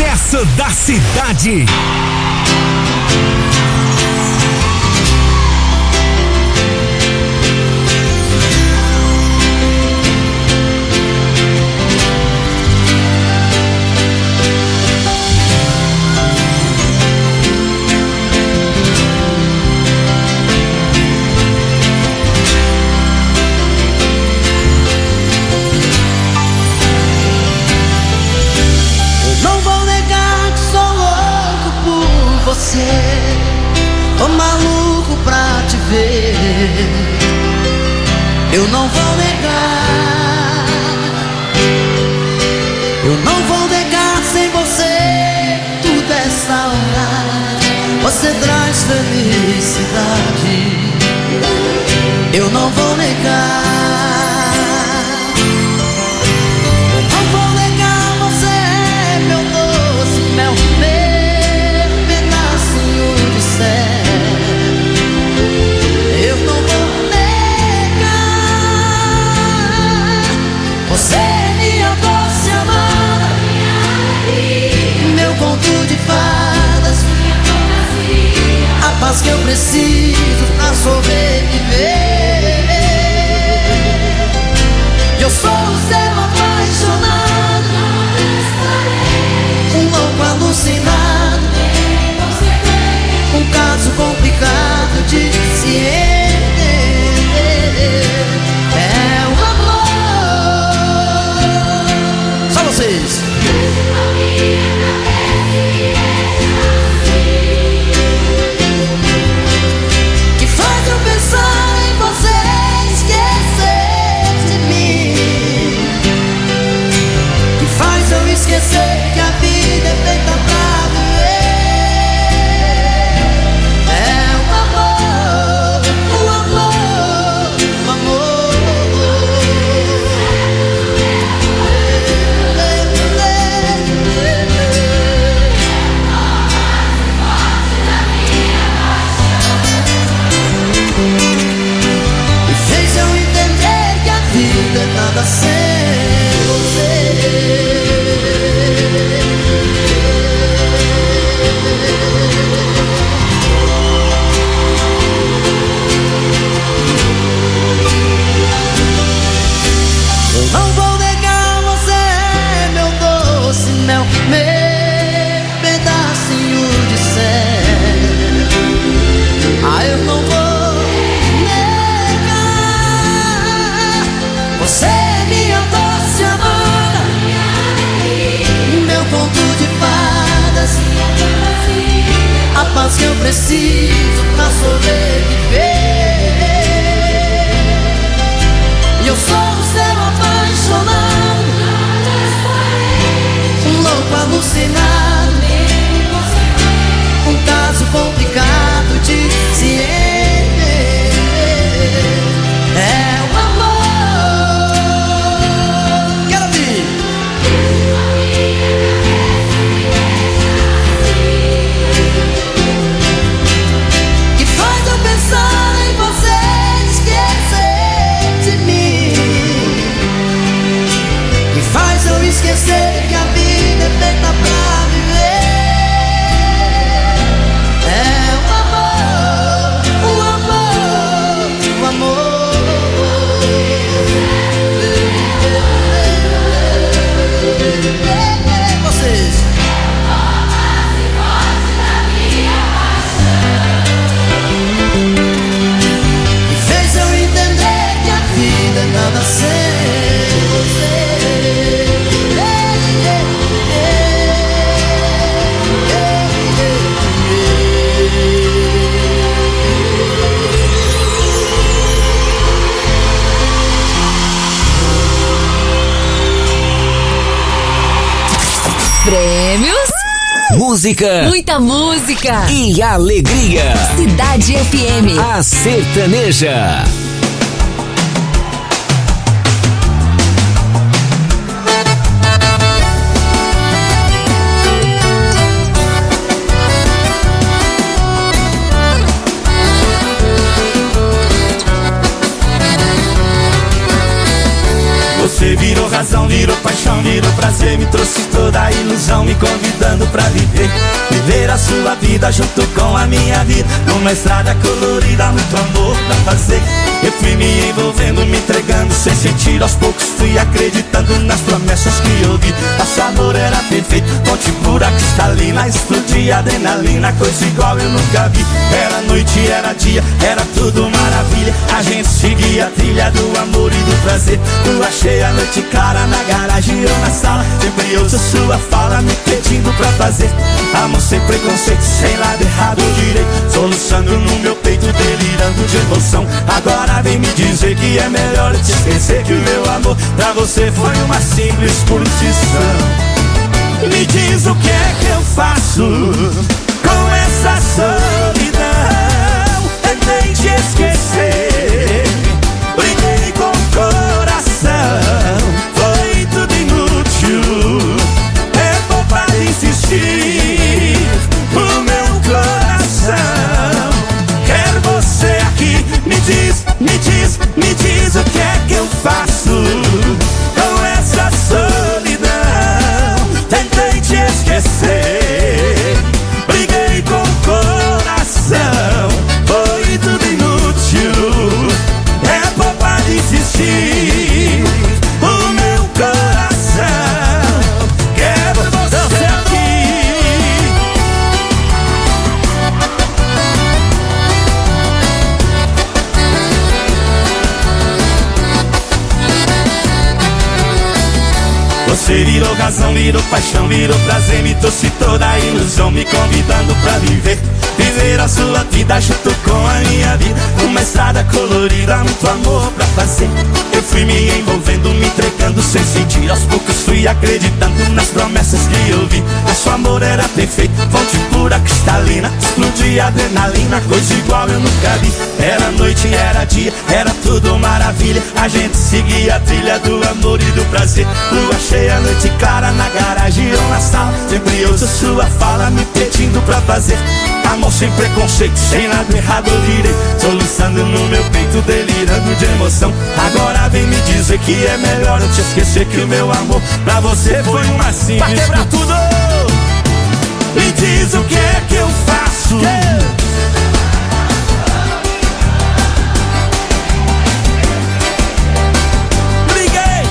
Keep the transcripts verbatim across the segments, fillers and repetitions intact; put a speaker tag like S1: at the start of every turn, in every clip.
S1: sucesso da cidade.
S2: Tô maluco pra te ver. Eu não vou negar, eu não vou negar sem você. Tudo essa hora você traz felicidade. Eu não vou negar, eu não vou negar. Você é meu doce mel, meu pedacinho de céu. Eu não vou negar, você é minha doce amada, meu conto de fadas, a paz que eu preciso pra sobreviver. Eu sou o seu apaixonado, um louco alucinado, um caso complicado de se entender. É o amor. Só vocês. Que faz eu pensar em você, esquecer de mim. Que faz eu esquecer que a vida é feita pra nada sem você. Eu não vou negar, você é meu doce mel, meu pedacinho de céu. Ah, eu não vou negar, você é minha doce amada, meu conto de fadas, a paz que eu preciso pra sobreviver. E eu sou o seu apaixonado, um louco alucinado, um caso complicado de se entender. É o amor. Quero ouvir. Que faz eu pensar em você, esquecer de mim. Que faz eu esquecer que a vida é feita pra viver. É o amor, o amor, o amor. Vocês. E fez eu entender que a vida é nada sem você.
S1: Prêmios, música,
S3: muita música
S1: e alegria.
S3: Cidade F M,
S1: a sertaneja.
S4: Você Você virou razão, virou paixão, virou prazer, me trouxe toda a ilusão, me convidando pra viver. Viver a sua vida junto com a minha vida, numa estrada colorida, muito amor pra fazer. Eu fui me envolvendo, me entregando sem sentir, aos poucos fui acreditando nas promessas que ouvi. Nosso amor era perfeito, fonte pura, cristalina, explodia adrenalina, coisa igual eu nunca vi. Era noite, era dia, era tudo maravilha. A gente seguia a trilha do amor e do prazer. Lua cheia, noite clara, na garagem ou na sala, sempre ouço sua fala me pedindo pra fazer. Amor sem preconceito, sem lado errado ou direito, soluçando no meu peito, delirando de emoção. Agora vem me dizer que é melhor te esquecer, que o meu amor pra você foi uma simples curtição. Me diz o que é que eu faço com essa solidão. Tentei te esquecer, briguei com o coração, foi tudo inútil, é bobagem de insistir. O meu coração quer você aqui. Me diz, me diz, me diz o que é que eu faço com essa solidão. Tentei te esquecer, briguei com o coração, foi tudo inútil, é bobagem insistir. O meu coração quer você aqui. Você virou razão, virou paixão, virou prazer, me trouxe toda a ilusão, me convidando pra viver. Viver a sua vida junto com a minha vida, uma estrada colorida, muito amor pra fazer. Eu fui me envolvendo, me entregando sem sentir, aos poucos fui acreditando nas promessas que eu vi. Nosso amor era perfeito, fonte pura, cristalina, explodia adrenalina, coisa igual eu nunca vi. Era noite, era dia, era tudo maravilha. A gente seguia a trilha do amor e do prazer. Lua cheia, noite clara, na garagem ou na sala, sempre ouço sua fala me pedindo pra fazer. Amor sem preconceito, sem nada errado ou direito, soluçando no meu peito, delirando de emoção. Agora vem me dizer que é melhor eu te esquecer, que o meu amor pra você foi uma simples. Pra quebrar tudo! Me diz o que é que eu faço. Yeah. Briguei,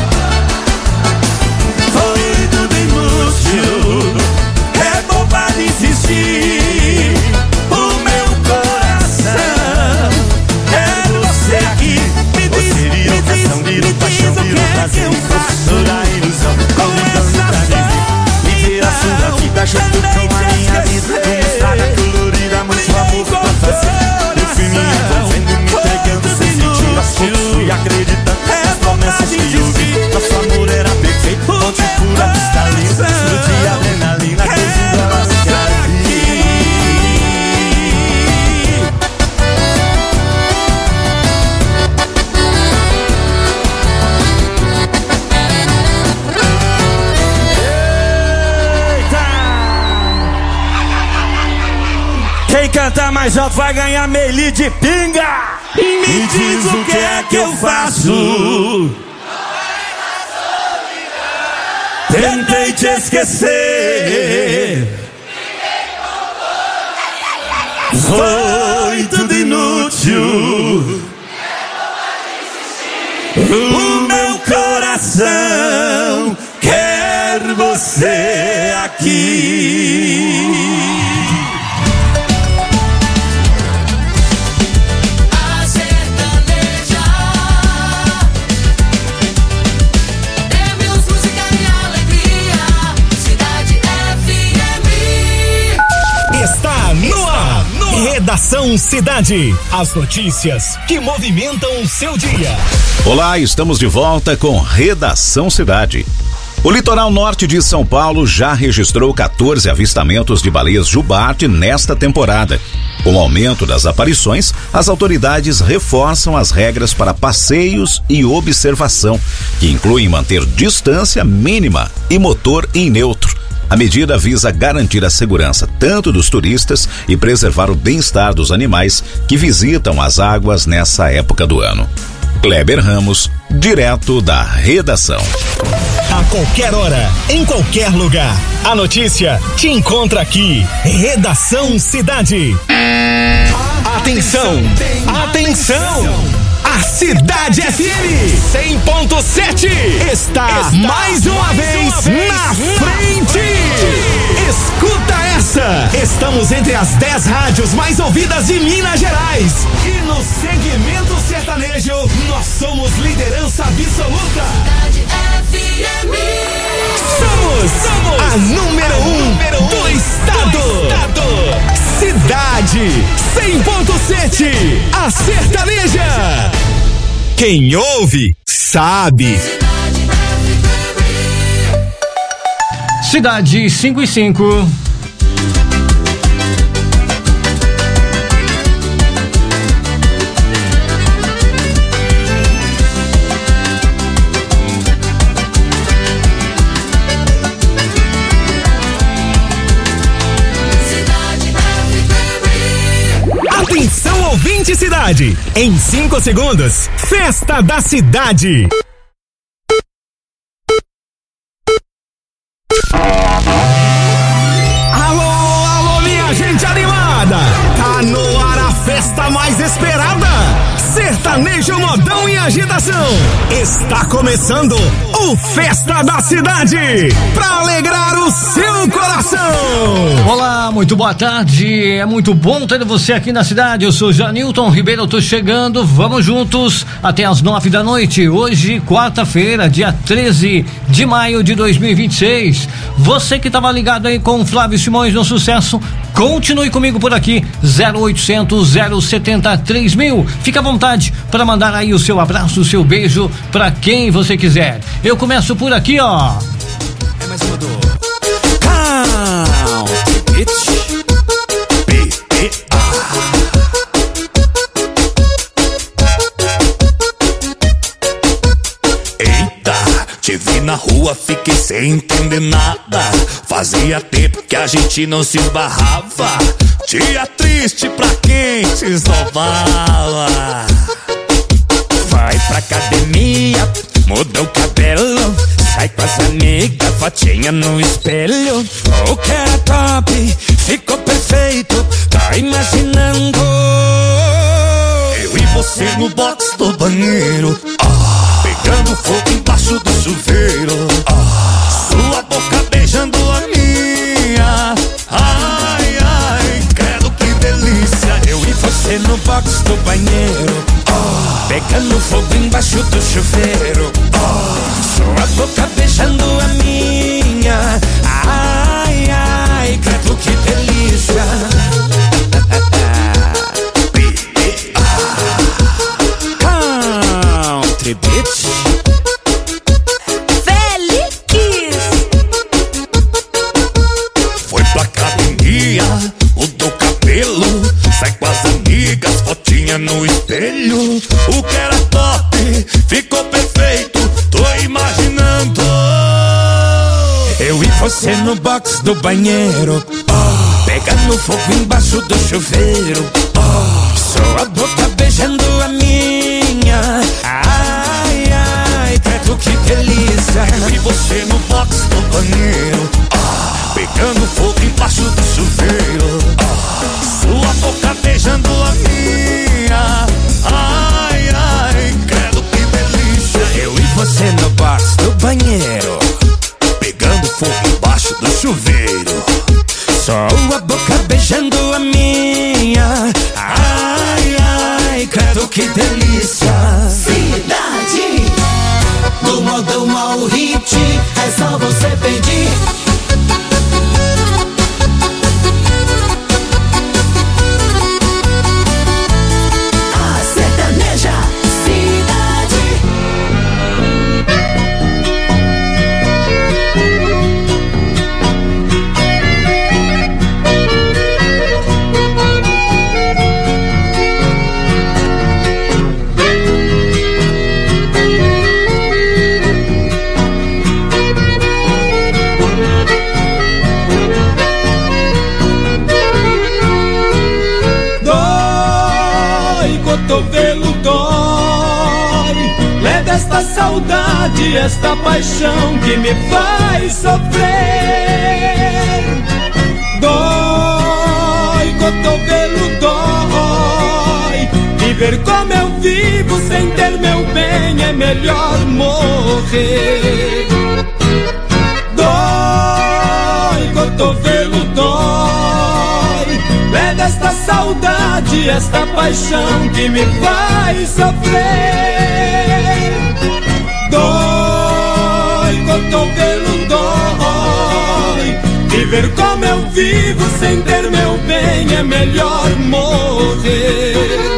S4: foi tudo inútil, é bobagem insistir. O meu coração é você aqui. Me diz, você virou razão, virou paixão, virou prazer, me trouxe toda a ilusão, convidando pra viver. Viver a sua vida junto com a minha vida, uma estrada colorida, muito amor pra fazer. Eu fui me envolvendo, me entregando sem sentir, aos poucos fui acreditando nas promessas que eu vi. Nosso amor era perfeito, fonte pura, cristalina, explodia adrenalina, coisa igual eu nunca vi. Quem cantar mais alto vai ganhar meili de pinga. Me diz o que é que eu faço. Tentei te esquecer, foi tudo inútil, o meu coração quer você aqui.
S1: Redação Cidade. As notícias que movimentam o seu dia.
S5: Olá, estamos de volta com Redação Cidade. O litoral norte de São Paulo já registrou quatorze avistamentos de baleias jubarte nesta temporada. Com o aumento das aparições, as autoridades reforçam as regras para passeios e observação, que incluem manter distância mínima e motor em neutro. A medida visa garantir a segurança tanto dos turistas e preservar o bem-estar dos animais que visitam as águas nessa época do ano. Kleber Ramos, direto da redação.
S1: A qualquer hora, em qualquer lugar, a notícia te encontra aqui. Redação Cidade. Atenção, atenção! A Cidade F M cem ponto sete está, está mais uma mais vez, uma vez na, na frente. frente. Escuta essa! Estamos entre as dez rádios mais ouvidas de Minas Gerais. E no segmento sertanejo, nós somos liderança absoluta.
S2: Cidade F M.
S1: Somos, somos a número um, número um do, estado. do estado. Cidade cem ponto sete, a sertaneja. Quem ouve, sabe.
S6: Cidade cinco e cinco.
S1: Atenção, ouvinte Cidade! Em cinco segundos, Festa da Cidade! Alô, alô, minha gente animada! Tá no ar a festa mais esperada! Sertanejo, modão e agitação! Está começando o Festa da Cidade! Pra alegrar o seu coração!
S6: Olá, muito boa tarde! É muito bom ter você aqui na cidade. Eu sou Janilton Ribeiro, eu tô chegando. Vamos juntos até as nove da noite. Hoje, quarta-feira, dia treze de maio de dois mil e vinte e seis. Você que tava ligado aí com o Flávio Simões no Sucesso, continue comigo por aqui. zero oitocentos, zero setenta, três mil. Fica à vontade para mandar aí o seu abraço, o seu beijo para quem você quiser. Eu começo por aqui, ó.
S4: É mais uma do Count It B E A. Eita, te vi na rua, fiquei sem entender nada. Fazia tempo que a gente não se esbarrava. Dia triste pra quem se esnobava. Vai pra academia, muda o cabelo, sai com as amigas, fotinha no espelho. O que era top, ficou perfeito, tá imaginando? Eu e você no box do banheiro, ah, pegando fogo embaixo do chuveiro, ah, sua boca beijando a minha. Ai, ai, credo que delícia. Eu e você no box do banheiro, oh, pegando fogo embaixo do chuveiro, oh, sua boca beijando a minha. Ai, ai, credo que delícia. Country Beach. Foi pra academia, mudou o cabelo, sai com as amigas, fotinha no espelho. O que era top, ficou perfeito, tô imaginando. Eu e você no box do banheiro, oh, pegando fogo embaixo do chuveiro, oh, sua boca beijando a minha. Ai, ai, credo que delícia. Eu e você no box do banheiro, oh, pegando fogo embaixo do chuveiro, oh, sua boca beijando a minha. Ai, ai, credo que delícia. Eu e você no box do banheiro, pegando fogo embaixo do chuveiro, só a boca beijando a minha. Ai, ai, credo que delícia.
S2: Cidade, do modão ao hit, é só você pedir. A sertaneja Cidade.
S7: Cotovelo dói, leve
S4: desta saudade, esta paixão que me faz sofrer. Dói, cotovelo, dói. Viver como eu vivo sem ter meu bem é melhor morrer. Dói, cotovelo, dói. É desta saudade, esta paixão que me faz sofrer. Dói, cotovelo, dói. Viver como eu vivo sem ter meu bem é melhor morrer.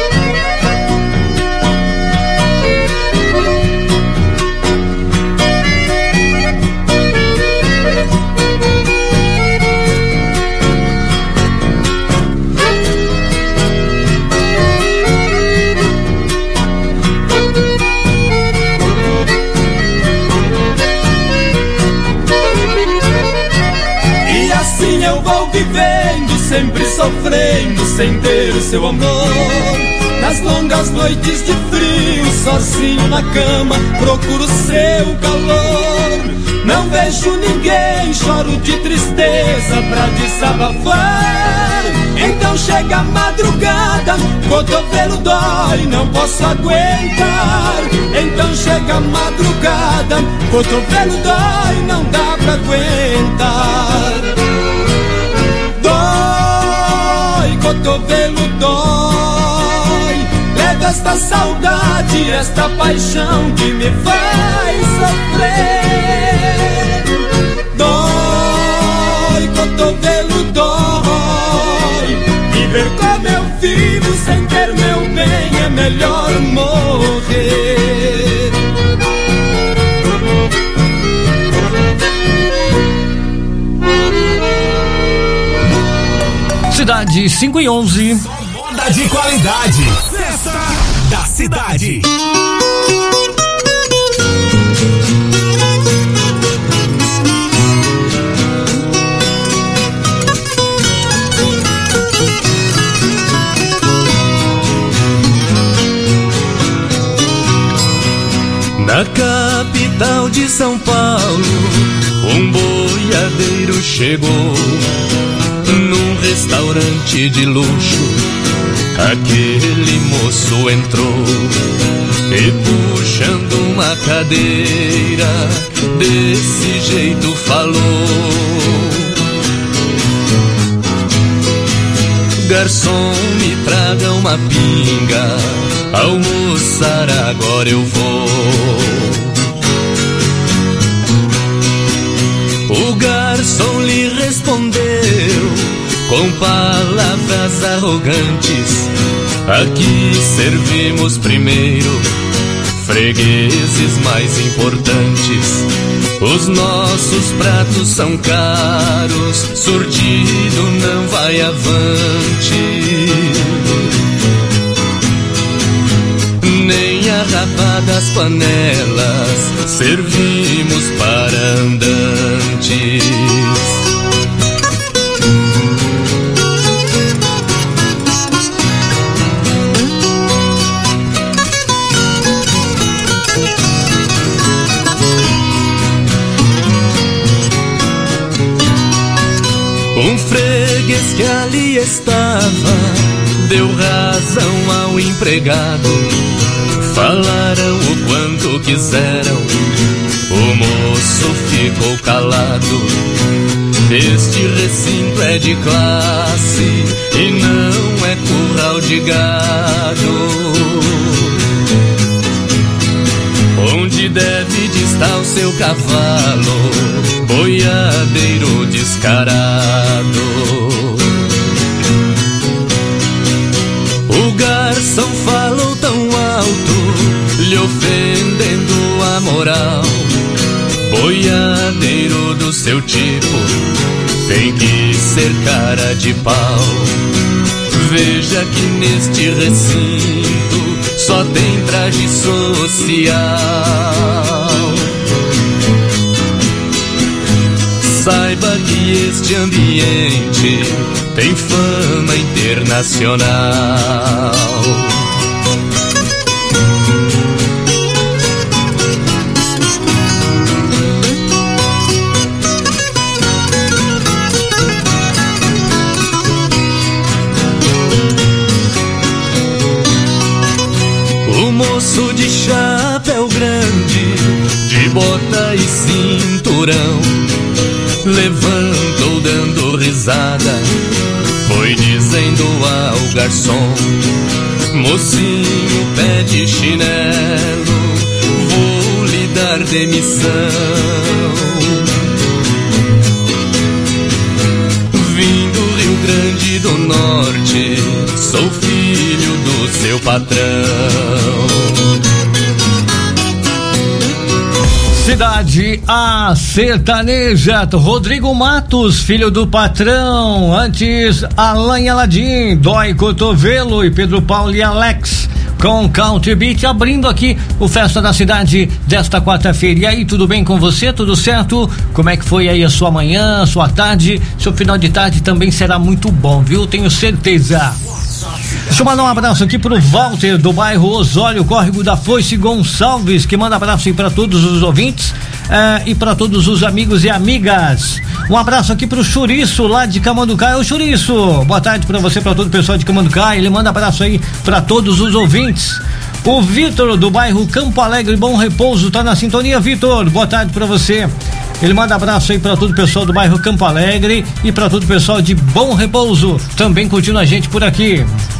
S4: Eu vou vivendo, sempre sofrendo, sem ter seu amor. Nas longas noites de frio, sozinho na cama, procuro seu calor. Não vejo ninguém, choro de tristeza pra desabafar. Então chega a madrugada, cotovelo dói, não posso aguentar. Então chega a madrugada, cotovelo dói, não dá pra aguentar. Cotovelo dói. Leva esta saudade, esta paixão que me faz sofrer. Dói, cotovelo dói. Viver como eu vivo sem ter meu bem é melhor morrer.
S6: Cidade cinco e onze.
S1: Moda de qualidade. Festa da cidade.
S4: Na capital de São Paulo, um boiadeiro chegou. Num restaurante de luxo, aquele moço entrou e puxando uma cadeira, desse jeito falou: garçom, me traga uma pinga, almoçar agora eu vou. O garçom lhe respondeu com palavras arrogantes: aqui servimos primeiro, fregueses mais importantes. Os nossos pratos são caros, surtido não vai avante. Nem a rapa das panelas servimos para andantes. Um freguês que ali estava deu razão ao empregado. Falaram o quanto quiseram, o moço ficou calado. Este recinto é de classe e não é curral de gado. Onde deve de estar o seu cavalo, boiadeiro descarado? O garçom falou tão alto, lhe ofendendo a moral. Boiadeiro do seu tipo tem que ser cara de pau. Veja que neste recinto só tem traje social. Saiba que este ambiente tem fama internacional.
S7: moço de chapéu grande, de bota e cinturão, levantou dando risada, foi dizendo ao garçom: mocinho, pé de chinelo, vou lhe dar demissão. Vim do Rio Grande do Norte, sou filho do seu patrão.
S6: Cidade A Sertaneja, Rodrigo Matos, filho do patrão. Antes, Alain Aladim, Dói Cotovelo e Pedro Paulo e Alex com Country Beat, abrindo aqui o Festa da Cidade desta quarta-feira. E aí, tudo bem com você? Tudo certo? Como é que foi aí a sua manhã, a sua tarde? Seu final de tarde também será muito bom, viu? Tenho certeza. Deixa eu mandar um abraço aqui pro Walter do bairro Osório, Córrego da Foice Gonçalves, que manda abraço aí para todos os ouvintes eh, e para todos os amigos e amigas. Um abraço aqui pro Churiço lá de Camanducaia. Ô Churiço, boa tarde para você, para todo o pessoal de Camanducaia. Ele manda abraço aí para todos os ouvintes. O Vitor do bairro Campo Alegre, Bom Repouso, tá na sintonia. Vitor, boa tarde para você. Ele manda abraço aí para todo o pessoal do bairro Campo Alegre e para todo o pessoal de Bom Repouso, também curtindo a gente por aqui.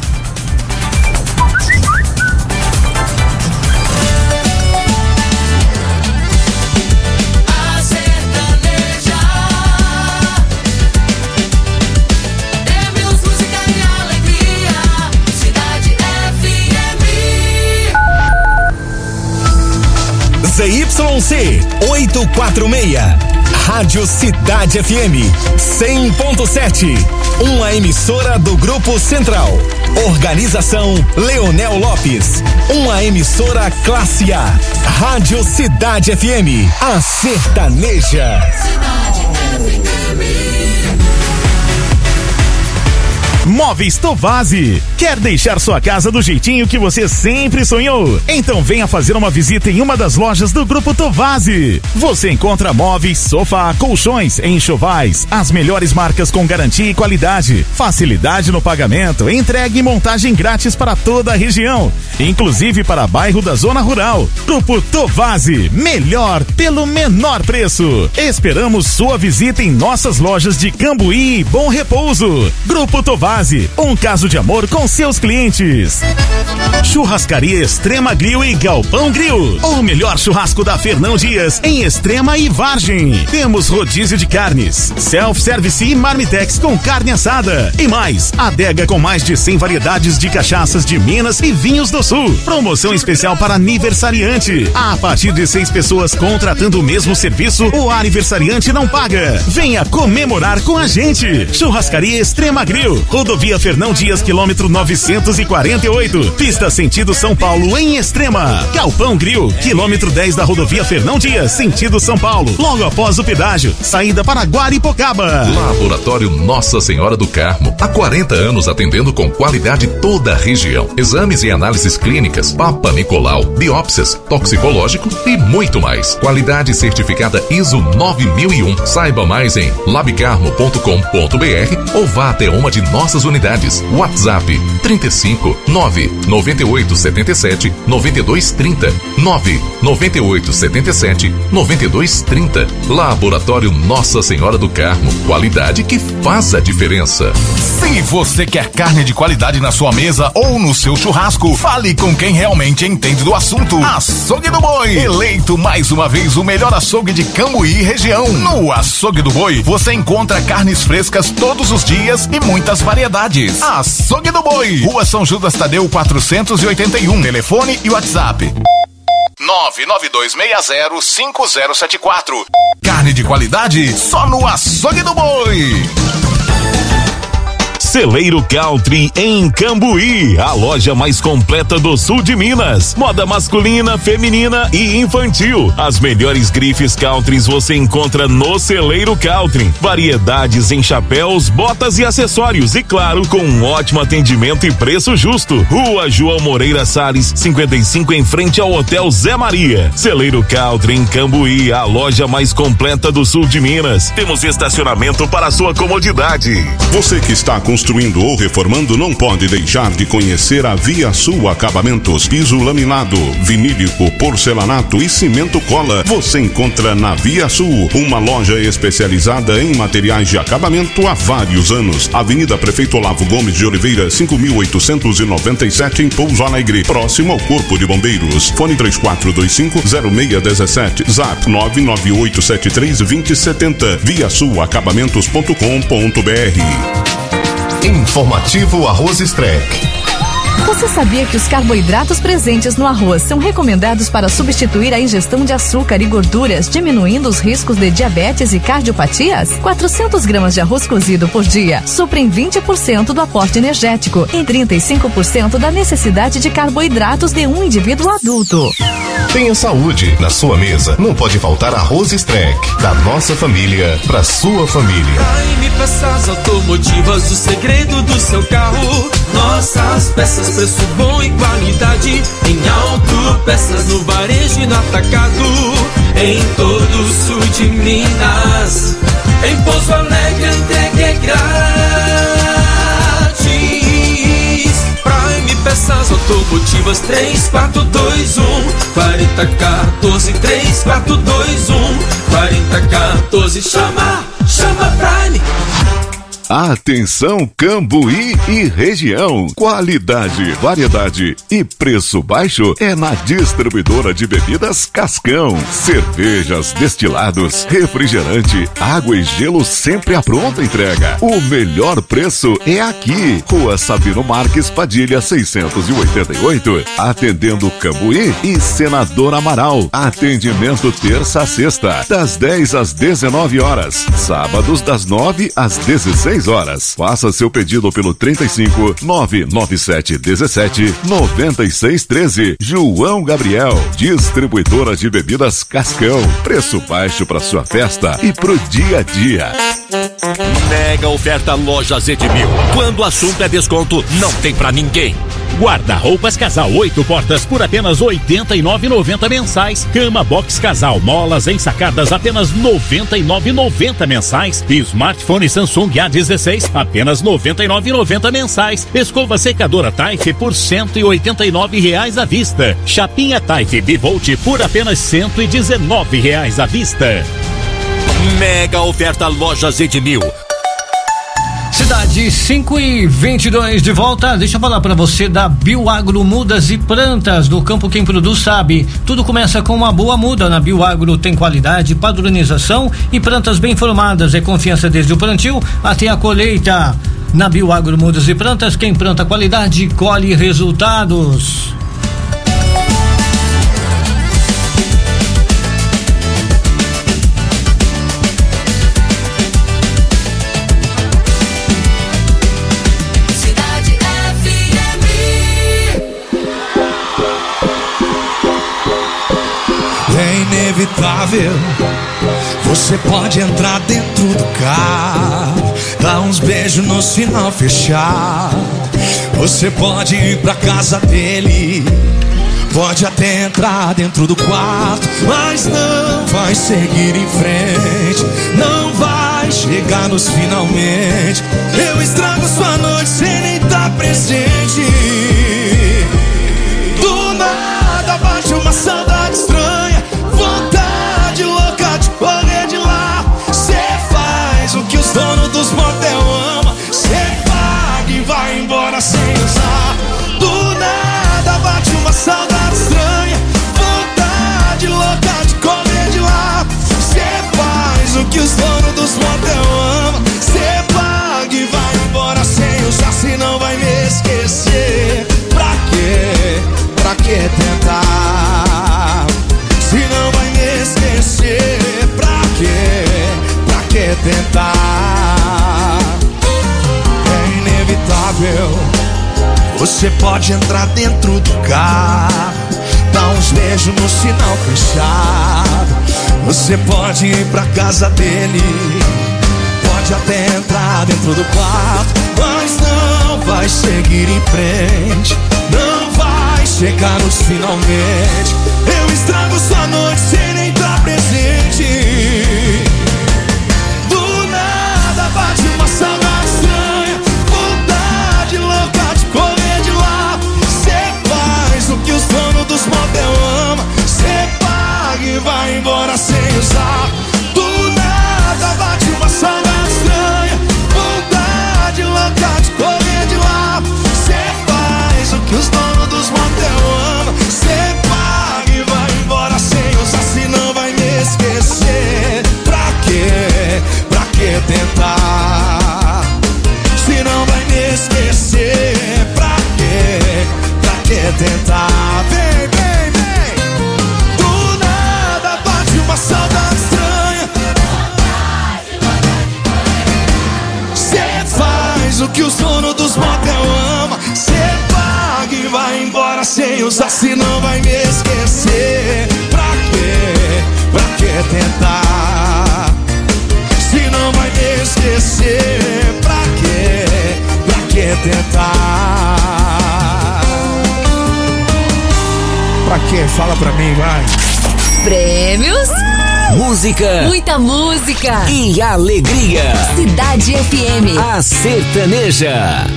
S1: Z Y C oitocentos e quarenta e seis, Rádio Cidade F M cem ponto sete, uma emissora do Grupo Central. Organização Leonel Lopes, uma emissora classe A. Rádio Cidade F M, a sertaneja.
S8: Móveis Tovazzi. Quer deixar sua casa do jeitinho que você sempre sonhou? Então venha fazer uma visita em uma das lojas do Grupo Tovazzi. Você encontra móveis, sofá, colchões, enxovais, as melhores marcas com garantia e qualidade, facilidade no pagamento, entrega e montagem grátis para toda a região, inclusive para bairro da Zona Rural. Grupo Tovazzi, melhor pelo menor preço. Esperamos sua visita em nossas lojas de Cambuí e Bom Repouso. Grupo Tovazzi, um caso de amor com seus clientes. Churrascaria Extrema Grill e Galpão Grill, o melhor churrasco da Fernão Dias em Extrema e Vargem. Temos rodízio de carnes, self-service e marmitex com carne assada e mais, adega com mais de cem variedades de cachaças de Minas e vinhos do Sul. Promoção especial para aniversariante. A partir de seis pessoas contratando o mesmo serviço, o aniversariante não paga. Venha comemorar com a gente. Churrascaria Extrema Grill, Rodovia Fernão Dias, quilômetro novecentos e quarenta e oito, pista sentido São Paulo, em Extrema. Galpão Grill, quilômetro dez da Rodovia Fernão Dias, sentido São Paulo, logo após o pedágio, saída para Guaripocaba.
S9: Laboratório Nossa Senhora do Carmo, há quarenta anos atendendo com qualidade toda a região. Exames e análises clínicas, Papa Nicolau, biópsias, toxicológico e muito mais. Qualidade certificada I S O nove mil e um. Saiba mais em labcarmo ponto com ponto b r ou vá até uma de nossas unidades. WhatsApp trinta e cinco, nove noventa e oito setenta e sete, noventa e dois trinta, nove noventa e oito setenta e sete, noventa e dois trinta. Laboratório Nossa Senhora do Carmo, qualidade que faz a diferença.
S10: Se você quer carne de qualidade na sua mesa ou no seu churrasco, fale com quem realmente entende do assunto. Açougue do Boi, eleito mais uma vez o melhor açougue de Cambuí e região. No Açougue do Boi, você encontra carnes frescas todos os dias e muitas variedades. Açougue do Boi, Rua São Judas Tadeu quatrocentos e oitenta e um, telefone e WhatsApp nove nove dois seis zero cinco zero sete quatro. Carne de qualidade só no Açougue do Boi.
S8: Celeiro Country em Cambuí, a loja mais completa do sul de Minas. Moda masculina, feminina e infantil. As melhores grifes countries você encontra no Celeiro Country. Variedades em chapéus, botas e acessórios e claro, com um ótimo atendimento e preço justo. Rua João Moreira Salles, cinquenta e cinco, em frente ao Hotel Zé Maria. Celeiro Country em Cambuí, a loja mais completa do sul de Minas. Temos estacionamento para sua comodidade.
S11: Você que está construindo construindo ou reformando, não pode deixar de conhecer a Via Sul Acabamentos. Piso laminado, vinílico, porcelanato e cimento cola. Você encontra na Via Sul, uma loja especializada em materiais de acabamento há vários anos. Avenida Prefeito Olavo Gomes de Oliveira, cinco mil oitocentos e noventa e sete, em Pouso Alegre, próximo ao Corpo de Bombeiros. Fone três quatro dois cinco, zero seis um sete, zap nove nove oito sete três dois zero sete zero, via sul acabamentos ponto com ponto b r.
S10: Informativo Arroz Strec.
S3: Você sabia que os carboidratos presentes no arroz são recomendados para substituir a ingestão de açúcar e gorduras, diminuindo os riscos de diabetes e cardiopatias? quatrocentas gramas de arroz cozido por dia suprem vinte por cento do aporte energético e trinta e cinco por cento da necessidade de carboidratos de um indivíduo adulto.
S10: Tenha saúde. Na sua mesa não pode faltar Arroz Strec. Da nossa família pra sua família.
S12: Prime Peças Automotivas, o segredo do seu carro. Nossas peças, preço bom e qualidade. Em autopeças, no varejo e no atacado. Em todo o sul de Minas. Em Pouso Alegre, entrega é grátis. Prime Peças Automotivas, três quatro dois um, quatro zero um quatro, três quatro dois um, quatro zero um quatro. Chama, chama Prime.
S13: Atenção Cambuí e região. Qualidade, variedade e preço baixo é na distribuidora de bebidas Cascão. Cervejas, destilados, refrigerante, água e gelo sempre à pronta entrega. O melhor preço é aqui. Rua Sabino Marques Padilha seiscentos e oitenta e oito. Atendendo Cambuí e Senador Amaral. Atendimento terça a sexta, das dez às dezenove horas. Sábados das nove às dezesseis horas. Faça seu pedido pelo trinta e cinco, nove nove sete dezessete, noventa e seis treze. João Gabriel, distribuidora de bebidas Cascão. Preço baixo para sua festa e pro dia a dia.
S14: Mega oferta Lojas Edmil. Quando o assunto é desconto, não tem pra ninguém. Guarda-roupas casal oito portas por apenas oitenta e nove reais e noventa centavos mensais. Cama box casal molas ensacadas apenas noventa e nove reais e noventa centavos mensais. E smartphone Samsung A dezesseis apenas noventa e nove reais e noventa centavos mensais. Escova secadora Taif por cento e oitenta e nove reais à vista. Chapinha Taif Bivolt por apenas cento e dezenove reais à vista. Mega oferta Lojas Edmil.
S6: Cidade cinco e vinte e dois de volta. Deixa eu falar pra você da Bioagro Mudas e Plantas. Do campo quem produz sabe. Tudo começa com uma boa muda. Na Bioagro tem qualidade, padronização e plantas bem formadas. É confiança desde o plantio até a colheita. Na Bioagro Mudas e Plantas, quem planta qualidade colhe resultados.
S15: Inevitável, você pode entrar dentro do carro, dar uns beijos no sinal fechado. Você pode ir pra casa dele, pode até entrar dentro do quarto, mas não vai seguir em frente, não vai chegar nos finalmente. Eu estrago sua noite sem nem estar presente. Do nada bate uma saudade estranha, vontade louca de correr de lá. Cê faz o que os donos dos motel amam, cê paga e vai embora sem usar. Do nada bate uma saudade estranha, vontade louca de correr de lá. Cê faz o que os donos dos motel amam, cê paga e vai embora sem usar. Se não vai me esquecer, pra quê? Pra que tentar? Se não vai me esquecer, pra quê? Pra que tentar? É inevitável, você pode entrar dentro do carro, dar uns beijos no sinal fechado. Você pode ir pra casa dele, pode até entrar dentro do quarto, mas não vai seguir em frente, não vai chegar nos finalmente. Eu estrago sua noite sem nem estar presente. Do nada bate uma saudade estranha, sem usar se não vai me esquecer? Pra quê? Pra que tentar? Se não vai me esquecer, pra quê? Pra que tentar? Pra quê? Fala pra mim, vai.
S16: Prêmios,
S17: música,
S16: muita música
S17: e alegria.
S16: Cidade F M,
S17: a sertaneja.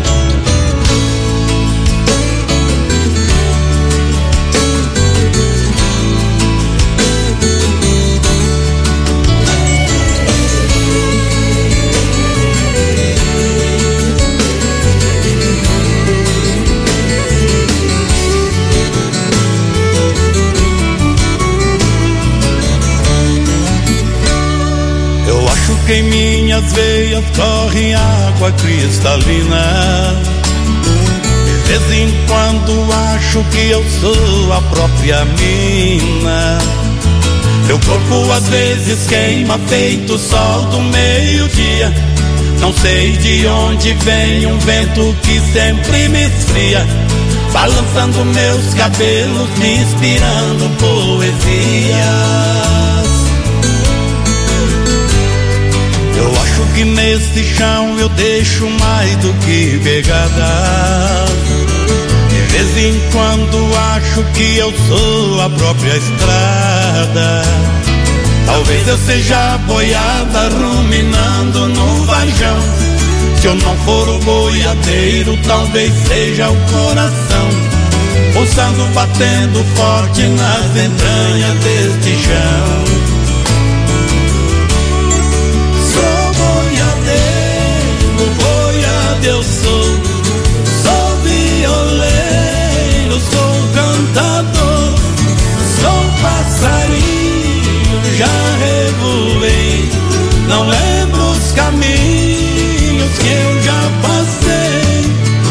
S4: Que em minhas veias corre água cristalina. De vez em quando acho que eu sou a própria mina. Meu corpo às vezes queima feito o sol do meio-dia. Não sei de onde vem um vento que sempre me esfria, balançando meus cabelos, me inspirando poesias. Eu acho que nesse chão eu deixo mais do que pegadas. De vez em quando acho que eu sou a própria estrada. Talvez eu seja a boiada ruminando no varjão. Se eu não for o boiadeiro, talvez seja o coração pulsando, batendo forte nas entranhas deste chão. Eu sou, sou violeiro, sou cantador, sou passarinho, já revoei, não lembro os caminhos que eu já passei.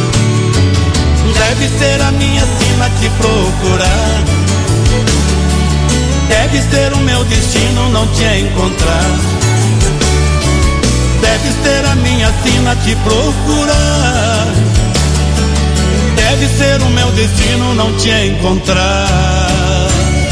S4: Deve ser a minha sina te procurar, deve ser o meu destino não te encontrar. Deve ser a minha sina te procurar, deve ser o meu destino não te encontrar.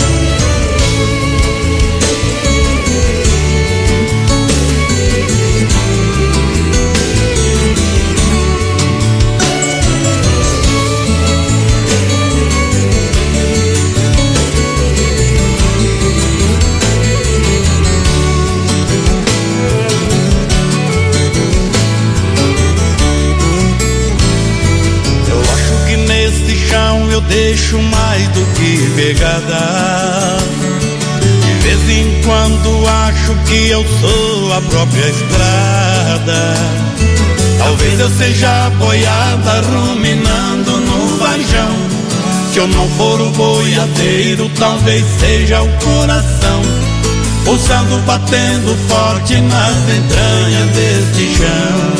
S4: Eu deixo mais do que pegada. De vez em quando acho que eu sou a própria estrada. Talvez eu seja a boiada ruminando no varjão. Se eu não for o boiadeiro, talvez seja o coração pulsando, batendo forte nas entranhas deste chão.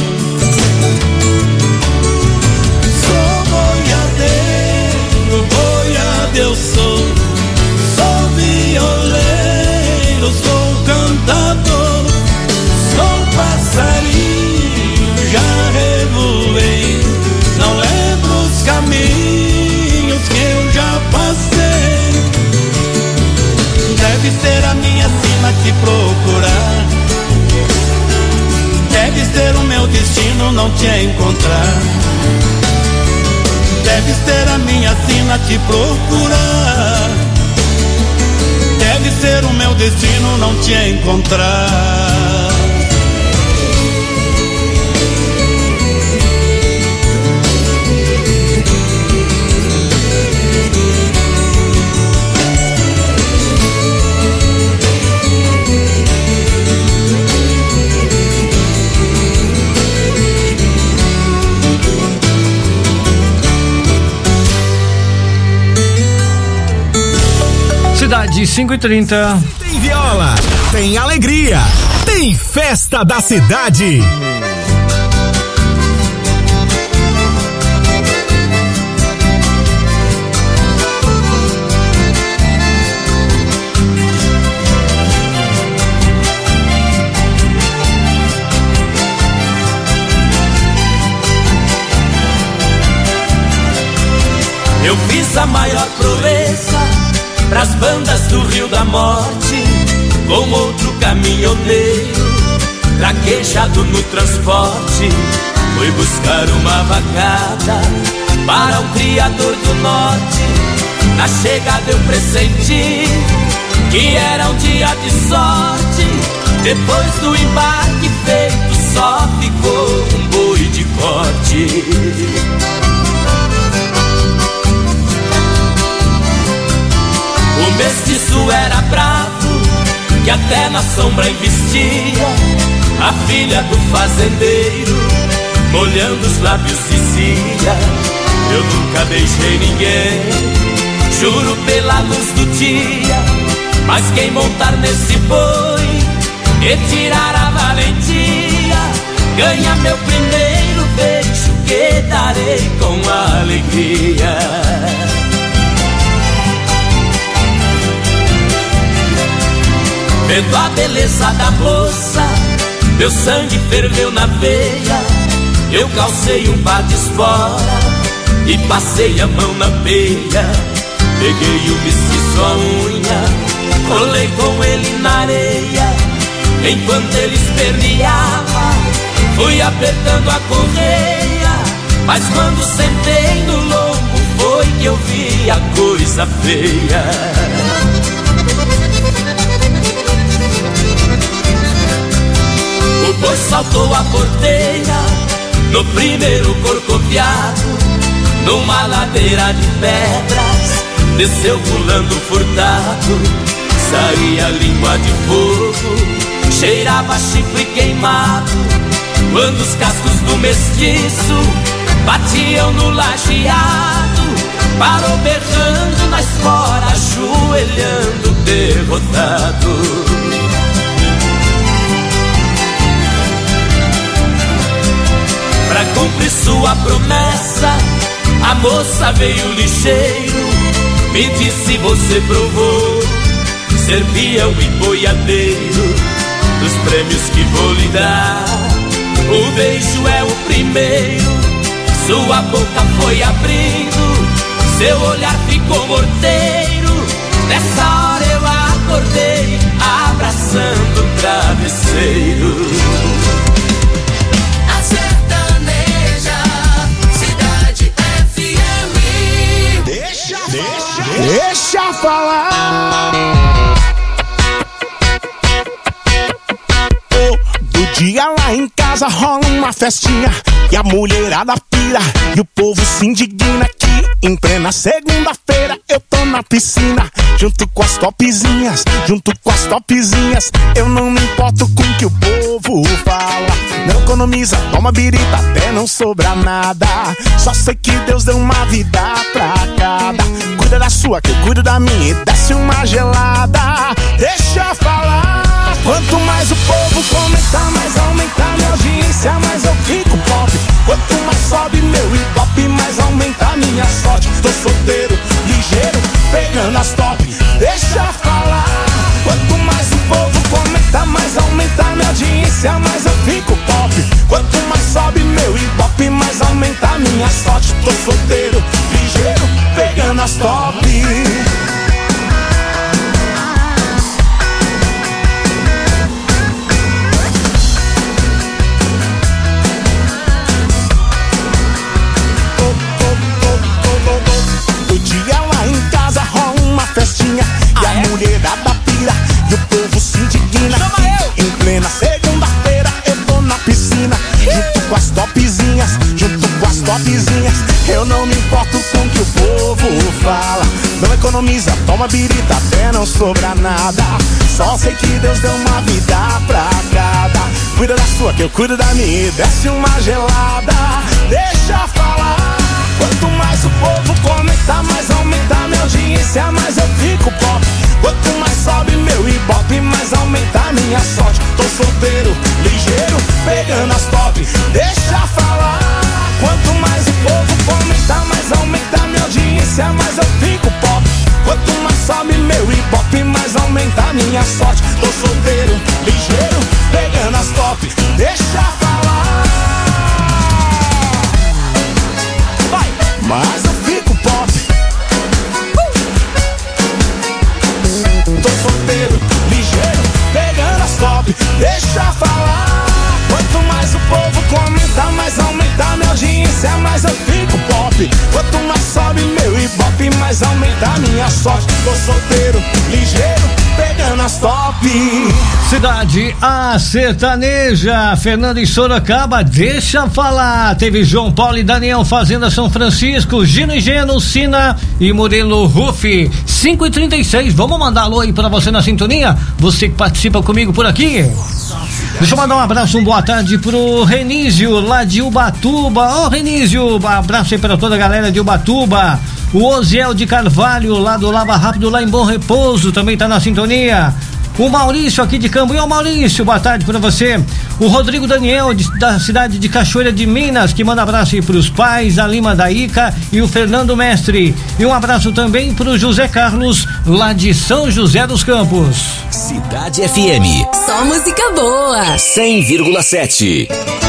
S4: Eu sou, sou violeiro, sou cantador, sou passarinho, já revoei, não lembro os caminhos que eu já passei. Deve ser a minha sina te procurar, deve ser o meu destino não te encontrar. Deve ser a minha sina te procurar, deve ser o meu destino não te encontrar.
S6: Cidade cinco e trinta.
S1: Tem viola, tem alegria, tem festa da cidade.
S4: Eu fiz
S12: Fiz a maior proeza pras bandas do Rio da Morte, com outro caminhoneiro traquejado no transporte. Fui buscar uma vacada para um criador do norte. Na chegada eu pressenti que era um dia de sorte. Depois do embarque feito só ficou um boi de corte. O mestiço era bravo, que até na sombra investia. A filha do fazendeiro, molhando os lábios, dizia: eu nunca beijei ninguém, juro pela luz do dia. Mas quem montar nesse boi e tirar a valentia, ganha meu primeiro beijo, que darei com alegria. Vendo a beleza da moça, meu sangue ferveu na veia. Eu calcei um par de espora e passei a mão na peia. Peguei o mestiço à unha, colei com ele na areia. Enquanto ele esperneava, fui apertando a correia. Mas quando sentei no lombo, foi que eu vi a coisa feia. O boi saltou a porteira no primeiro corcoviado, numa ladeira de pedras, desceu pulando furtado. Saía língua de fogo, cheirava chifre queimado. Quando os cascos do mestiço batiam no lajeado, parou berrando na espora, ajoelhando derrotado. Pra cumprir sua promessa, a moça veio ligeiro, me disse: você provou ser peão e boiadeiro, dos prêmios que vou lhe dar, o beijo é o primeiro. Sua boca foi abrindo, seu olhar ficou morteiro. Nessa hora eu acordei, abraçando o travesseiro.
S15: Deixa falar. Todo dia lá em casa rola uma festinha e a mulherada pira e o povo se indigna aqui. Em plena segunda-feira eu tô na piscina, junto com as topzinhas, junto com as topzinhas. Eu não me importo com o que o povo fala, não economiza, toma birita até não sobrar nada. Só sei que Deus deu uma vida pra cada. Cuida da sua que eu cuido da minha e desce uma gelada. Deixa eu falar. Quanto mais o povo comentar, mais aumenta minha audiência, mais eu fico pop. Quanto mais sobe meu hip hop, mais aumenta minha sorte. Tô solteiro, ligeiro, pegando as top. Deixa eu falar. Quanto mais o povo comenta, mais aumenta minha audiência, mais eu fico pop. Quanto mais sobe meu hip hop, mais aumenta minha sorte. Tô solteiro, ligeiro, pegando as top. Do dia lá em casa rola uma festinha e a mulherada pira e o povo se indigna aqui. Em plena segunda-feira eu tô na piscina, junto com as topzinhas, junto com as topzinhas. Eu não me importo com o que o povo fala, não economiza, toma birita até não sobrar nada. Só sei que Deus deu uma vida pra cada. Cuida da sua que eu cuido da minha e desce uma gelada. Deixa eu falar. Quanto mais o povo comenta, mais aumenta minha audiência, mais eu fico pop. Quanto mais sobe meu hip hop, mais aumenta minha sorte. Tô solteiro, ligeiro, pegando as top. Deixa eu falar. Quanto mais o povo comenta, mais aumenta minha audiência, mais eu fico pop. Quanto mais sobe meu hip hop, mais aumenta minha sorte. Tô solteiro, ligeiro, pegando as top. Deixa eu falar. Vai! Mas eu fico pop. aumenta a minha sorte. Tô solteiro, ligeiro, pegando as top.
S6: Cidade A Sertaneja, Fernando em Sorocaba, deixa falar. Teve João Paulo e Daniel, Fazenda São Francisco, Gino e Geno, Sina e Murilo Rufi. cinco e trinta e seis, vamos mandar alô aí pra você na sintonia? Você que participa comigo por aqui. Deixa eu mandar um abraço, uma boa tarde pro Renísio, lá de Ubatuba. Ô, Renísio, um abraço aí pra toda a galera de Ubatuba. O Oziel de Carvalho, lá do Lava Rápido, lá em Bom Repouso, também tá na sintonia. O Maurício aqui de Cambuí. Ô, Maurício, boa tarde pra você. O Rodrigo Daniel, de, da cidade de Cachoeira de Minas, que manda abraço aí pros pais, a Lima da Ica e o Fernando Mestre. E um abraço também pro José Carlos, lá de São José dos Campos.
S17: Cidade F M.
S16: Só música boa.
S17: cem vírgula sete.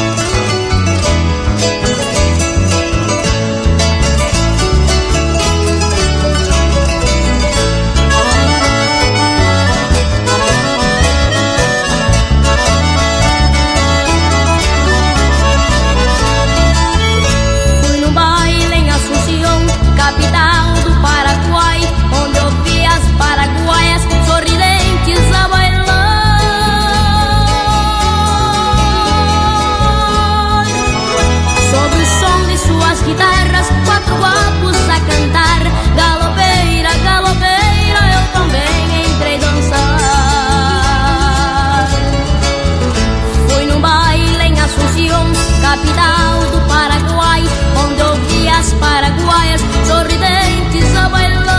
S18: Capital do Paraguai, onde eu vi as paraguaias sorridentes a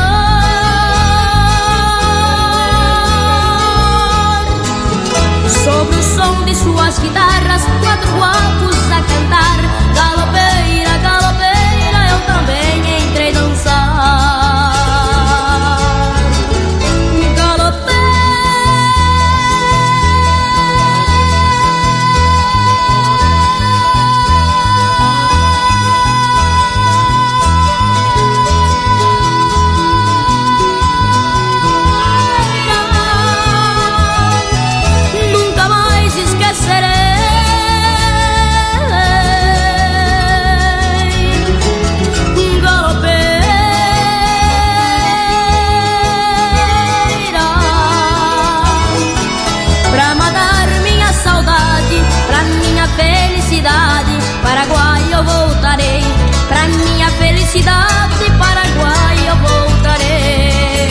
S18: bailar. Sobre o som de suas guitarras, quatro guapos a cantar. Galopeira, galopeira, eu também entrei dançar. Galopeira. Paraguai eu voltarei, pra minha felicidade, Paraguai eu voltarei.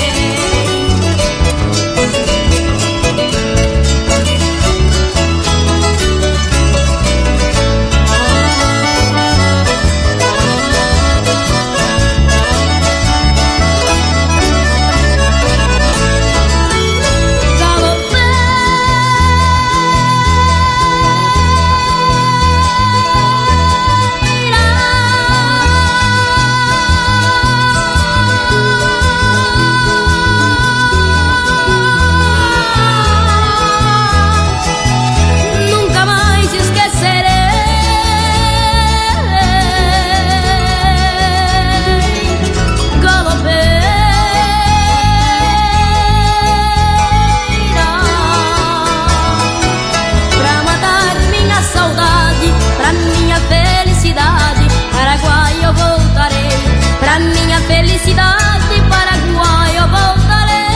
S18: Felicidade, Paraguai eu voltarei.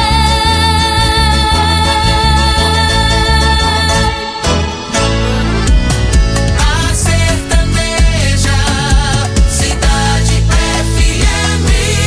S2: A Sertaneja, Cidade F M.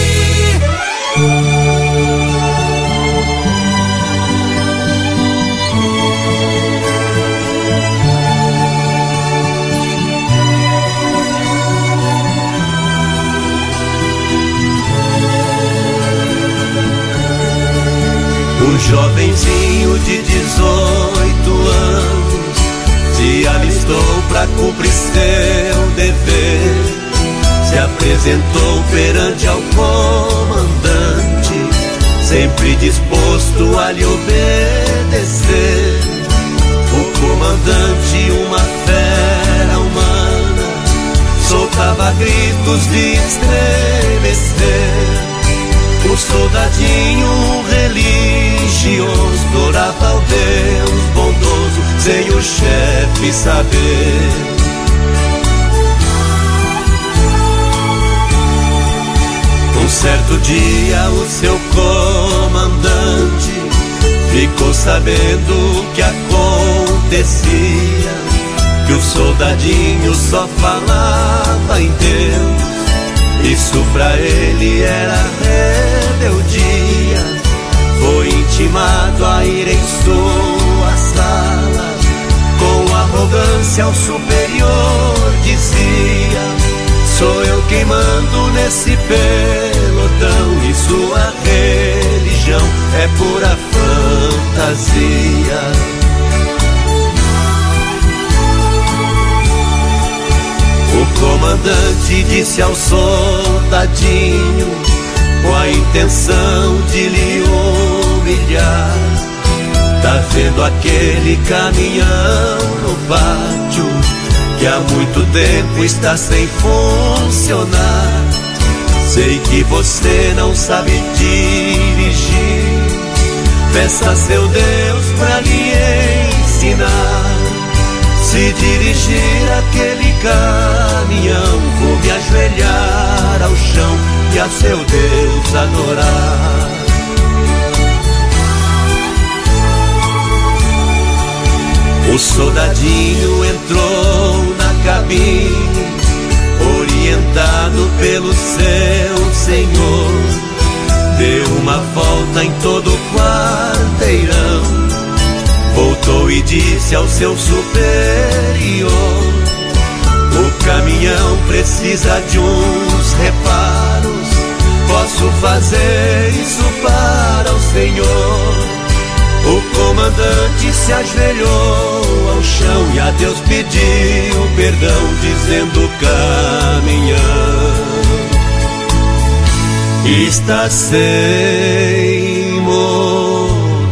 S4: Um jovenzinho de dezoito anos se alistou pra cumprir seu dever. Se apresentou perante ao comandante, sempre disposto a lhe obedecer. O comandante, uma fera humana, soltava gritos de estremecer. O soldadinho religioso orava ao Deus bondoso, sem o chefe saber. Um
S19: certo dia o seu comandante ficou sabendo o que acontecia, que o soldadinho só falava em Deus. Isso pra ele era rebeldia. Foi intimado a ir em sua sala. Com arrogância ao superior dizia: sou eu quem mando nesse pelotão, e sua religião é pura fantasia. O comandante disse ao soldadinho, com a intenção de lhe humilhar: tá vendo aquele caminhão no pátio, que há muito tempo está sem funcionar? Sei que você não sabe dirigir, peça a seu Deus pra lhe ensinar. Se dirigir aquele caminhão, vou me ajoelhar ao chão e a seu Deus adorar. O soldadinho entrou na cabine, orientado pelo seu senhor. Deu uma volta em todo o quarteirão, voltou e disse ao seu superior: o caminhão precisa de uns reparos, posso fazer isso para o senhor? O comandante se ajoelhou ao chão e a Deus pediu perdão, dizendo: o caminhão está sem motor.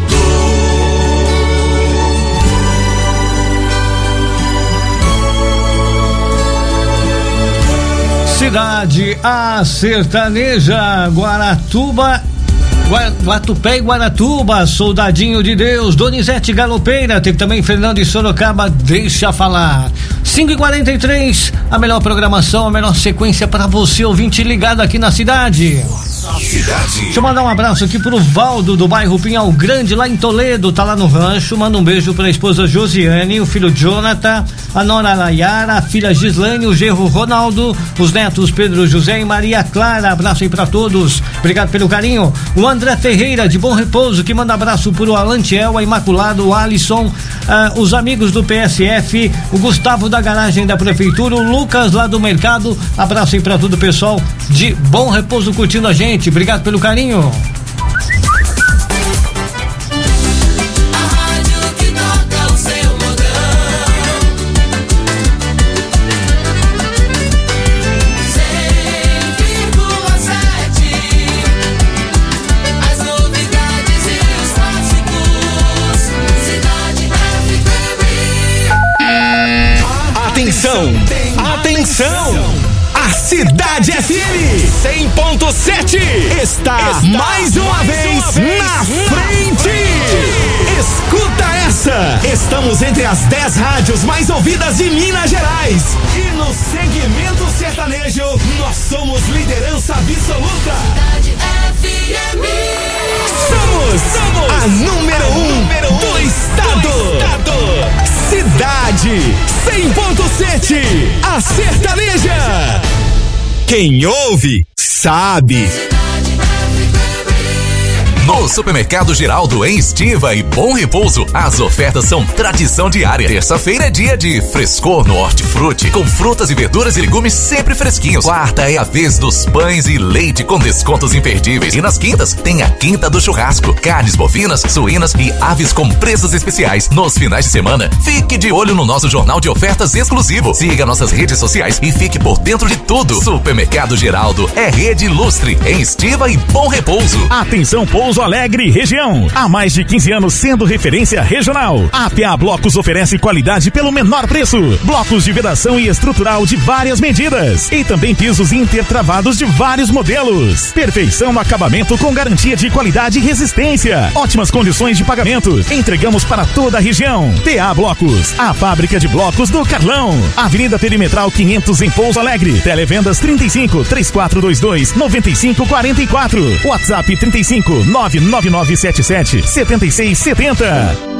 S6: Cidade A Sertaneja, Guaratuba, Guatupé e Guaratuba, Soldadinho de Deus, Donizete Galopeira, teve também Fernando e Sorocaba, Deixa Falar. cinco e quarenta e três, a melhor programação, a melhor sequência para você, ouvinte ligado aqui na cidade. Cidade. Deixa eu mandar um abraço aqui pro Valdo do bairro Pinhal Grande, lá em Toledo, tá lá no rancho. Manda um beijo pra esposa Josiane, o filho Jonathan, a nora Layara, a filha Gislane, o genro Ronaldo, os netos Pedro José e Maria Clara. Abraço aí pra todos, obrigado pelo carinho. O André Ferreira de Bom Repouso, que manda abraço pro Alantiel, a Imaculado, o Alisson, ah, os amigos do P S F, o Gustavo da garagem da prefeitura, o Lucas lá do mercado. Abraço aí pra todo o pessoal de Bom Repouso curtindo a gente. Obrigado pelo carinho.
S1: Atenção! Atenção! A Cidade F M cem ponto sete está, está mais uma vez na frente. Escuta essa! Estamos entre as dez rádios mais ouvidas de Minas Gerais. E no segmento sertanejo, nós somos liderança absoluta. Cidade F M. Somos, somos a número um, número um do, estado. do estado. Cidade cem ponto sete, a sertaneja. Quem ouve, sabe.
S9: No Supermercado Geraldo, em Estiva e Bom Repouso, as ofertas são tradição diária. Terça-feira é dia de frescor no hortifruti, com frutas e verduras e legumes sempre fresquinhos. Quarta é a vez dos pães e leite com descontos imperdíveis. E nas quintas tem a Quinta do Churrasco, carnes bovinas, suínas e aves com preços especiais. Nos finais de semana, fique de olho no nosso jornal de ofertas exclusivo. Siga nossas redes sociais e fique por dentro de tudo. Supermercado Geraldo é rede ilustre em Estiva e Bom Repouso.
S8: Atenção, pouso Pouso Alegre e região. Há mais de quinze anos sendo referência regional. A A P A Blocos oferece qualidade pelo menor preço. Blocos de vedação e estrutural de várias medidas. E também pisos intertravados de vários modelos. Perfeição no acabamento com garantia de qualidade e resistência. Ótimas condições de pagamento. Entregamos para toda a região. T A Blocos, a fábrica de blocos do Carlão. Avenida Perimetral quinhentos em Pouso Alegre. Televendas trinta e cinco, três quatro dois dois, nove cinco quatro quatro. WhatsApp trinta e cinco, nove nove nove sete sete, sete seis sete zero.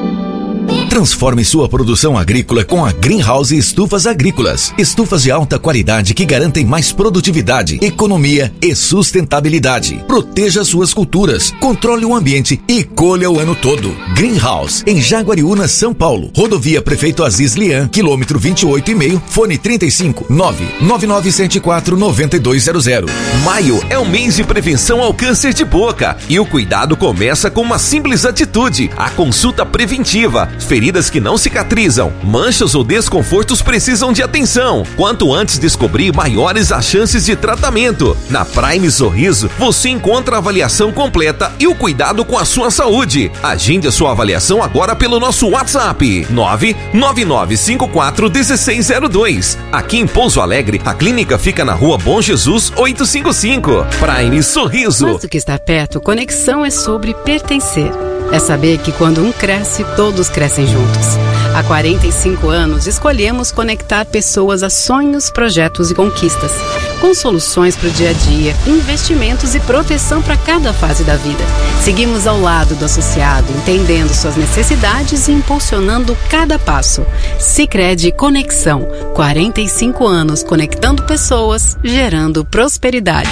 S17: Transforme sua produção agrícola com a Greenhouse Estufas Agrícolas. Estufas de alta qualidade que garantem mais produtividade, economia e sustentabilidade. Proteja suas culturas, controle o ambiente e colha o ano todo. Greenhouse, em Jaguariúna, São Paulo. Rodovia Prefeito Aziz Lian, quilômetro vinte e oito e meio, fone trinta e cinco, nove nove nove sete quatro, nove dois zero zero.
S20: Maio é o mês de prevenção ao câncer de boca e o cuidado começa com uma simples atitude: a consulta preventiva. Feridas que não cicatrizam, manchas ou desconfortos precisam de atenção. Quanto antes descobrir, maiores as chances de tratamento. Na Prime Sorriso, você encontra a avaliação completa e o cuidado com a sua saúde. Agende a sua avaliação agora pelo nosso WhatsApp nove nove nove cinco quatro um seis zero dois. Aqui em Pouso Alegre, a clínica fica na Rua Bom Jesus oitocentos e cinquenta e cinco. Prime Sorriso.
S21: Mais do que estar perto, conexão é sobre pertencer. É saber que quando um cresce, todos crescem juntos. Há quarenta e cinco anos, escolhemos conectar pessoas a sonhos, projetos e conquistas, com soluções para o dia a dia, investimentos e proteção para cada fase da vida. Seguimos ao lado do associado, entendendo suas necessidades e impulsionando cada passo. Sicredi Conexão, quarenta e cinco anos conectando pessoas, gerando prosperidade.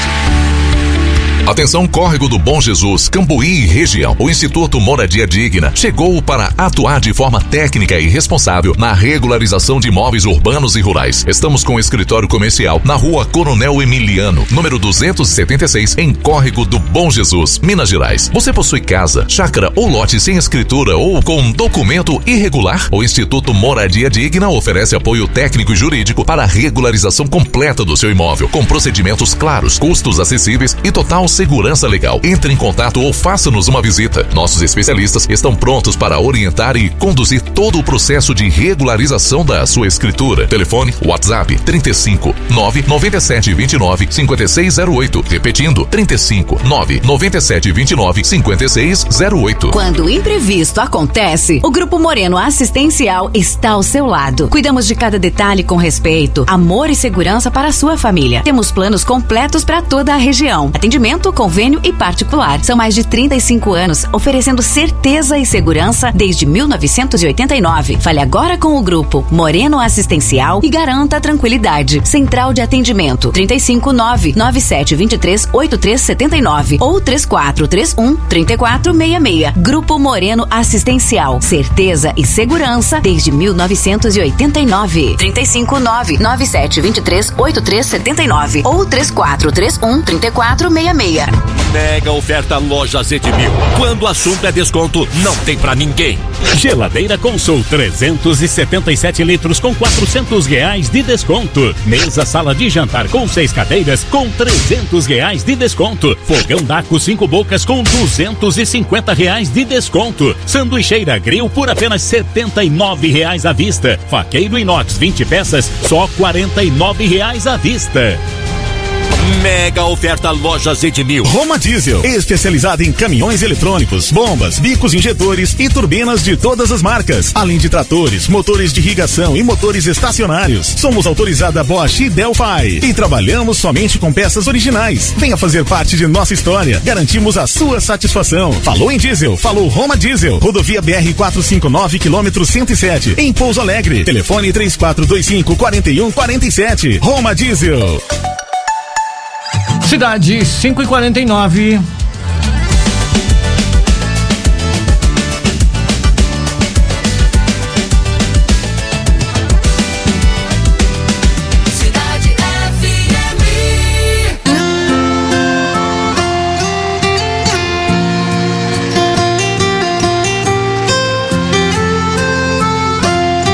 S9: Atenção, Córrego do Bom Jesus, Cambuí e região. O Instituto Moradia Digna chegou para atuar de forma técnica e responsável na regularização de imóveis urbanos e rurais. Estamos com o escritório comercial na Rua Coronel Emiliano, número duzentos e setenta e seis, em Córrego do Bom Jesus, Minas Gerais. Você possui casa, chácara ou lote sem escritura ou com documento irregular? O Instituto Moradia Digna oferece apoio técnico e jurídico para a regularização completa do seu imóvel, com procedimentos claros, custos acessíveis e total segurança legal. Entre em contato ou faça-nos uma visita. Nossos especialistas estão prontos para orientar e conduzir todo o processo de regularização da sua escritura. Telefone WhatsApp trinta e cinco, nove nove sete dois nove, cinco seis zero oito. Repetindo, trinta e cinco, nove nove sete dois nove, cinco seis zero oito.
S3: Quando o imprevisto acontece, o Grupo Moreno Assistencial está ao seu lado. Cuidamos de cada detalhe com respeito, amor e segurança para a sua família. Temos planos completos para toda a região. Atendimento, convênio e particular. São mais de trinta e cinco anos oferecendo certeza e segurança desde mil novecentos e oitenta e nove. Fale agora com o Grupo Moreno Assistencial e garanta a tranquilidade. Central de atendimento trinta e cinco, nove nove sete dois três, oito três sete nove ou três quatro três um, três quatro seis seis. Grupo Moreno Assistencial. Certeza e segurança desde mil novecentos e oitenta e nove. trinta e cinco, nove nove sete dois três, oito três sete nove ou três quatro três um, três quatro seis seis.
S14: Mega oferta Lojas Edmil. Quando o assunto é desconto, não tem pra ninguém. Geladeira Consul trezentos e setenta e sete litros com quatrocentos reais de desconto. Mesa sala de jantar com seis cadeiras com trezentos reais de desconto. Fogão Daco cinco bocas com duzentos e cinquenta reais de desconto. Sanduicheira Grill por apenas setenta e nove reais à vista. Faqueiro inox vinte peças só quarenta e nove reais à vista. Mega oferta Lojas Edmil.
S8: Roma Diesel, especializada em caminhões eletrônicos, bombas, bicos injetores e turbinas de todas as marcas, além de tratores, motores de irrigação e motores estacionários. Somos autorizada Bosch e Delphi e trabalhamos somente com peças originais. Venha fazer parte de nossa história. Garantimos a sua satisfação. Falou em diesel, falou Roma Diesel. Rodovia B R quatrocentos e cinquenta e nove, quilômetro cento e sete, em Pouso Alegre. Telefone três quatro dois cinco, quatro um quatro sete. Roma Diesel.
S6: Cidade cinco e quarenta e nove.
S2: Cidade F M.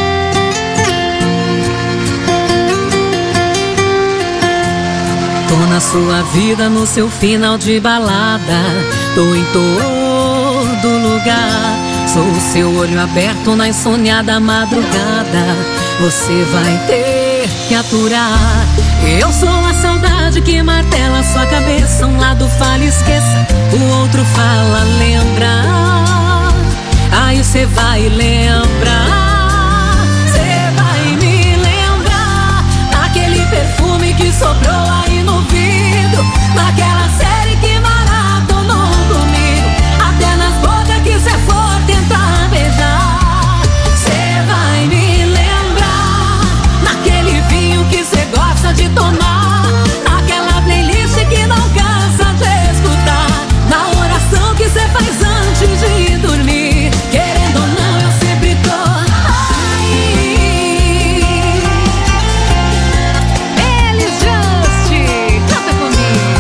S22: Tô
S5: na sua vida, no seu final de balada. Tô em todo lugar. Sou o seu olho aberto na insoniada madrugada. Você vai ter que aturar. Eu sou a saudade que martela sua cabeça. Um lado fala esqueça, o outro fala lembra. Aí cê vai lembrar. Cê vai me lembrar daquele perfume que sobrou aí no vidro, naquela série que maratonou comigo, até nas bocas que cê for tentar beijar. Cê vai me lembrar naquele vinho que cê gosta de tomar, naquela playlist que não cansa de escutar, na oração que cê faz antes de dormir. Querendo ou não, eu sempre tô aí. Elis Just, canta comigo.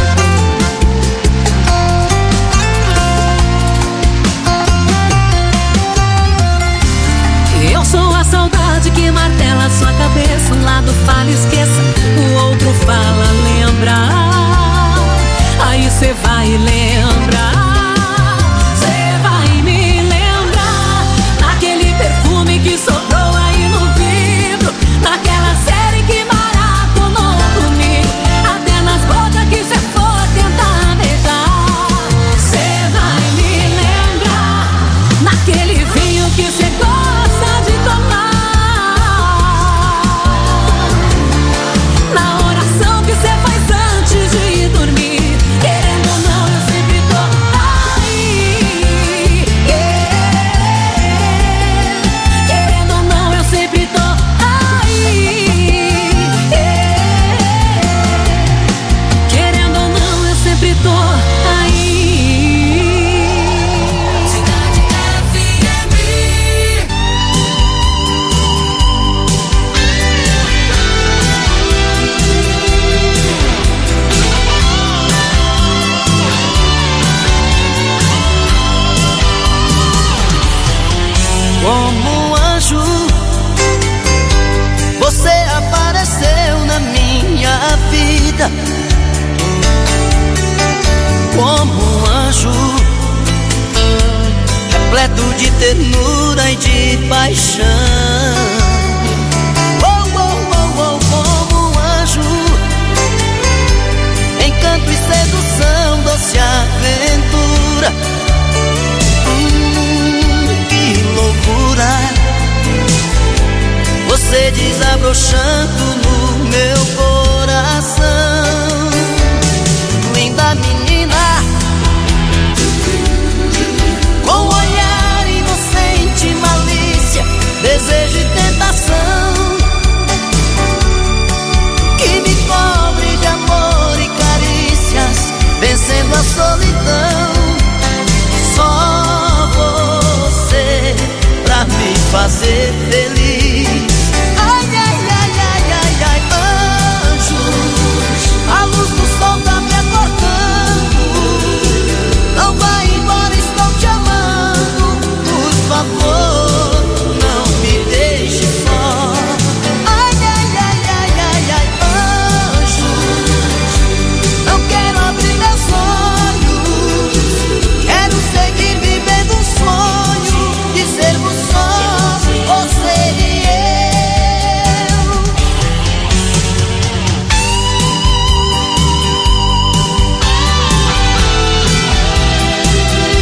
S5: Eu sou a saudade que martela sua cabeça. Um lado fala esqueça, o outro fala lembra. Aí cê vai lembrar. Cê vai me lembrar naquele perfume que sobrou aí no vidro, naquela série que maratonou comigo, até nas bocas que cê for tentar beijar. Cê vai me lembrar naquele vinho que cê gosta de tomar, na oração que cê faz antes de dormir. Querendo ou não, eu sempre tô aí. Yeah. Querendo ou não, eu sempre tô aí. Yeah. Querendo ou não, eu sempre tô aí. Cidade F M.
S2: Como um anjo, você apareceu na minha vida. Como um anjo, repleto de ternura e de paixão.